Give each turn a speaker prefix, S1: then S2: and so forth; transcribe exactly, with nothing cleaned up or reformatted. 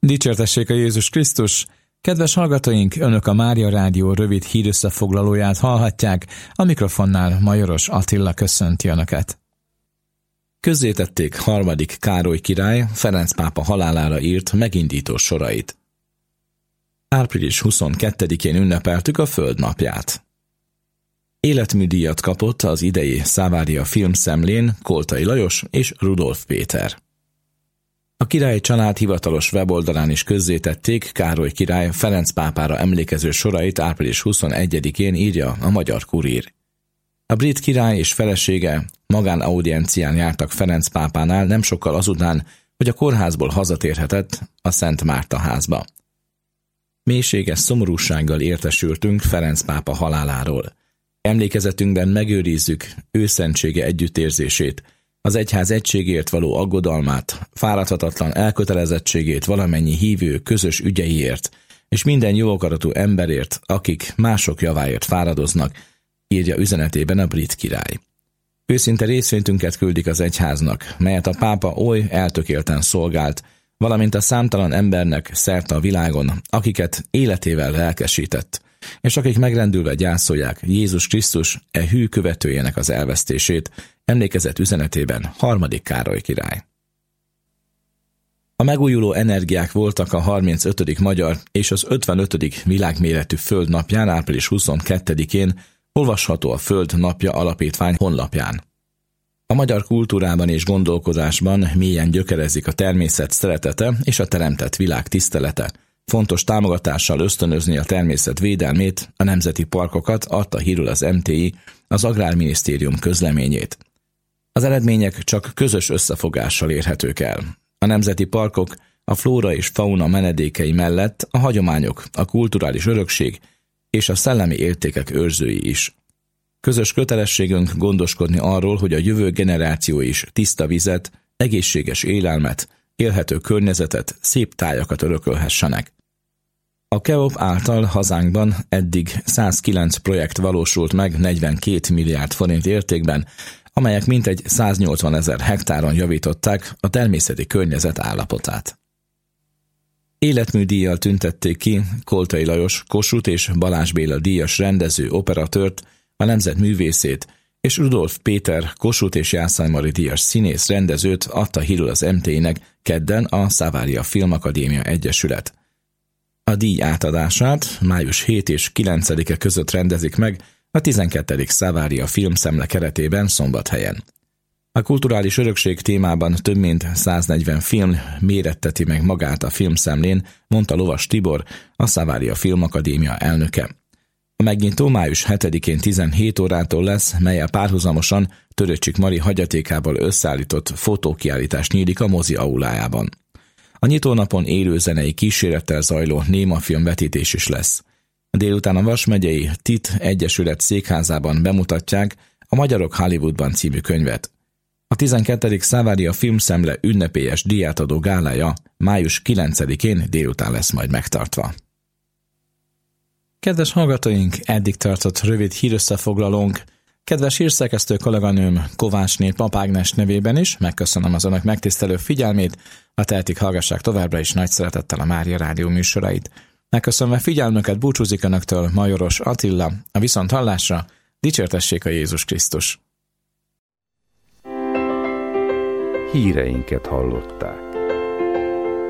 S1: Dicsértessék a Jézus Krisztus! Kedves hallgatóink, Önök a Mária Rádió rövid hírösszefoglalóját hallhatják, a mikrofonnál Majoros Attila köszönti Önöket. Közzétették harmadik Károly király Ferenc pápa halálára írt megindító sorait. április huszonkettedikén ünnepeltük a Földnapját. Életműdíjat kapott az idei Savaria filmszemlén Koltai Lajos és Rudolf Péter. A király család hivatalos weboldalán is közzétették Károly király Ferenc pápára emlékező sorait április huszonegyedikén, írja a Magyar Kurír. A brit király és felesége magánaudiencián jártak Ferenc pápánál nem sokkal azután, hogy a kórházból hazatérhetett a Szent Márta házba. Mélységes szomorúsággal értesültünk Ferenc pápa haláláról. Emlékezetünkben megőrizzük ő szentsége együttérzését, az egyház egységért való aggodalmát, fáradhatatlan elkötelezettségét valamennyi hívő közös ügyeiért, és minden jó akaratú emberért, akik mások javáért fáradoznak, írja üzenetében a brit király. Őszinte részvétünket küldik az egyháznak, melyet a pápa oly eltökélten szolgált, valamint a számtalan embernek szerte a világon, akiket életével lelkesített, és akik megrendülve gyászolják Jézus Krisztus e hű követőjének az elvesztését, emlékezett üzenetében harmadik Károly király. A megújuló energiák voltak a harmincötödik magyar és az ötvenötödik világméretű Földnapján április huszonkettedikén, olvasható a Föld Napja Alapítvány honlapján. A magyar kultúrában és gondolkodásban mélyen gyökerezik a természet szeretete és a teremtett világ tisztelete. Fontos támogatással ösztönözni a természet védelmét, a nemzeti parkokat, adta hírül az em té i, az Agrárminisztérium közleményét. Az eredmények csak közös összefogással érhetők el. A nemzeti parkok a flóra és fauna menedékei mellett a hagyományok, a kulturális örökség és a szellemi értékek őrzői is. Közös kötelességünk gondoskodni arról, hogy a jövő generáció is tiszta vizet, egészséges élelmet, élhető környezetet, szép tájakat örökölhessenek. A ká e o pé által hazánkban eddig százkilenc projekt valósult meg negyvenkét milliárd forint értékben, amelyek mintegy száznyolcvanezer hektáron javították a természeti környezet állapotát. Életműdíjjal tüntették ki Koltai Lajos Kossuth és Balázs Béla díjas rendező operatőrt, a nemzetművészét, és Rudolf Péter Kossuth és Jászai Mari díjas színész rendezőt adta hírül az em té i-nek kedden a Savaria Filmakadémia Egyesület. A díj átadását május hetedike és kilencedike között rendezik meg a tizenkettedik Savaria Filmszemle keretében Szombathelyen. A kulturális örökség témában több mint száznegyven film méretteti meg magát a filmszemlén, mondta Lovas Tibor, a Savaria Filmakadémia elnöke. A megnyitó május hetedikén tizenhét órától lesz, melyel párhuzamosan Töröcsik Mari hagyatékából összeállított fotókiállítás nyílik a mozi aulájában. A nyitónapon élő zenei kísérettel zajló némafilm vetítés is lesz. Délután a Vas megyei TIT Egyesület székházában bemutatják a Magyarok Hollywoodban című könyvet. A tizenkettedik Savaria Filmszemle ünnepélyes díjátadó gálája május kilencedikén délután lesz majd megtartva. Kedves hallgatóink, eddig tartott rövid hírösszefoglalónk. Kedves hírszerkesztő kolléganőm Kovácsné Pap Ágnes nevében is megköszönöm az önök megtisztelő figyelmét, ha tehetik, hallgassák továbbra is nagy szeretettel a Mária Rádió műsorait. Megköszönve figyelmüket búcsúzik önöktől Majoros Attila, a viszonthallásra, dicsértessék a Jézus Krisztus!
S2: Híreinket hallották.